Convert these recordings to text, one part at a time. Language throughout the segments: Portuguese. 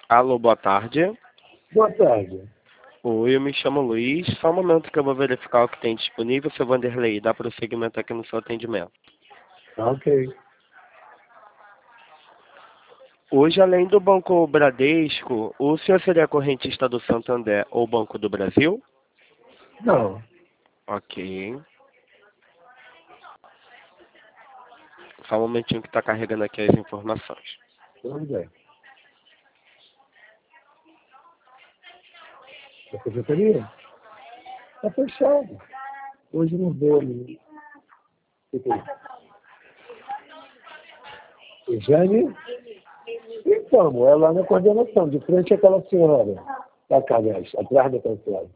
Alô, boa tarde. Boa tarde. Oi, eu me chamo Luiz. Só um momento que eu vou verificar o que tem disponível. Seu Vanderlei, dá prosseguimento aqui no seu atendimento. Ok. Hoje, além do Banco Bradesco, o senhor seria correntista do Santander ou Banco do Brasil? Não. Ok. Só um momentinho que está carregando aqui as informações. Tudo bem. A secretaria? Está fechado. Hoje não vou ali. Jane? Então, é lá na coordenação, de frente àquela senhora. Da Calhas, atrás da canção.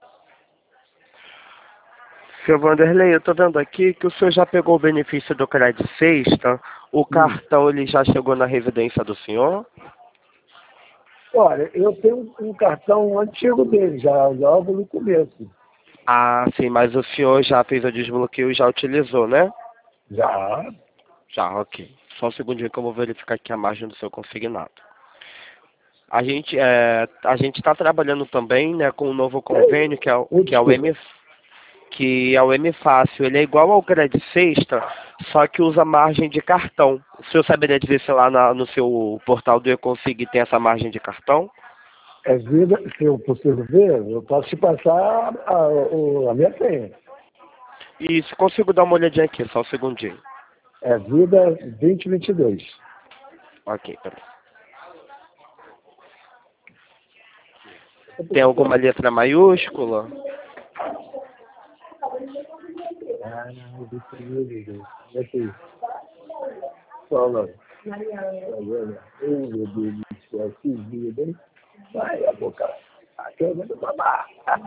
Seu Vanderlei, eu estou vendo aqui que o senhor já pegou o benefício do Crédito Sexta. O cartão ele já chegou na residência do senhor? Olha, eu tenho um cartão antigo dele, já logo no começo. Ah, sim, mas o senhor já fez o desbloqueio e já utilizou, né? Já. Já, ok. Só um segundinho que eu vou verificar aqui a margem do seu consignado. A gente está trabalhando também, né, com um novo convênio que é o M Fácil. Ele é igual ao Crédito Sexta, só que usa margem de cartão. O senhor saberia dizer se lá no seu portal do Econsig tem essa margem de cartão? É vida, se eu possível ver, eu posso te passar a minha senha. Isso, consigo dar uma olhadinha aqui, só um segundinho. É vida 2022. Ok, peraí. Tem alguma letra maiúscula? Ah, não, eu disse meu Deus. É aqui. Fala. Olha, meu Deus do céu, que vida, hein? Vai, a boca. Aqui eu vou babar.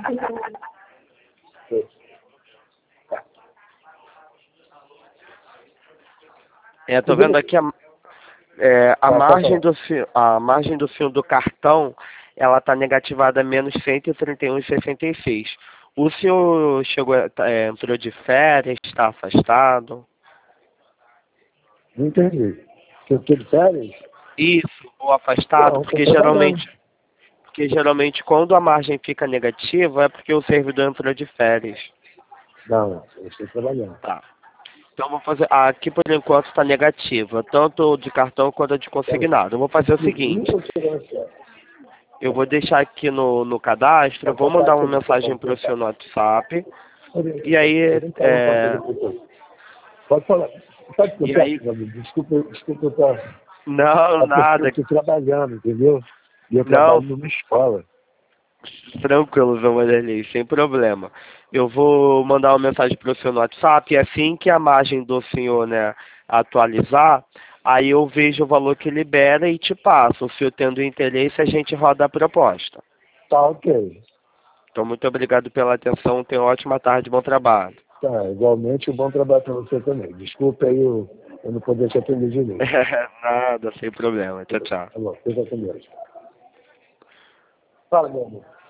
Tô vendo aqui a margem do fio do cartão, ela está negativada a menos 131,66. O senhor entrou de férias, está afastado? Não entendi. Que eu estou de férias? Isso, ou afastado, Não, porque estou trabalhando. geralmente quando a margem fica negativa é porque o servidor entrou de férias. Não, eu estou trabalhando. Tá. Então vou fazer. Aqui por enquanto está negativa, tanto de cartão quanto de consignado. Eu vou fazer o seguinte. Eu vou deixar aqui no cadastro, eu vou mandar uma mensagem para o senhor no WhatsApp. E aí. Pode falar. Sabe o que E eu aí. peço, meu amigo? Desculpa eu estar. Não, É porque eu nada. estou trabalhando, entendeu? E eu Não, trabalho numa escola. tranquilo, João Vanderlei, sem problema. Eu vou mandar uma mensagem para o senhor no WhatsApp e assim que a margem do senhor, né, atualizar, aí eu vejo o valor que libera e te passo. O senhor tendo interesse, a gente roda a proposta. Tá, ok. Então, muito obrigado pela atenção. Tenha uma ótima tarde, bom trabalho. Tá, igualmente um bom trabalho para você também. Desculpa aí eu não poder te atender direito. Nada, sem problema. Tchau, tchau. Tá bom, fica com Deus. Fala, meu amor.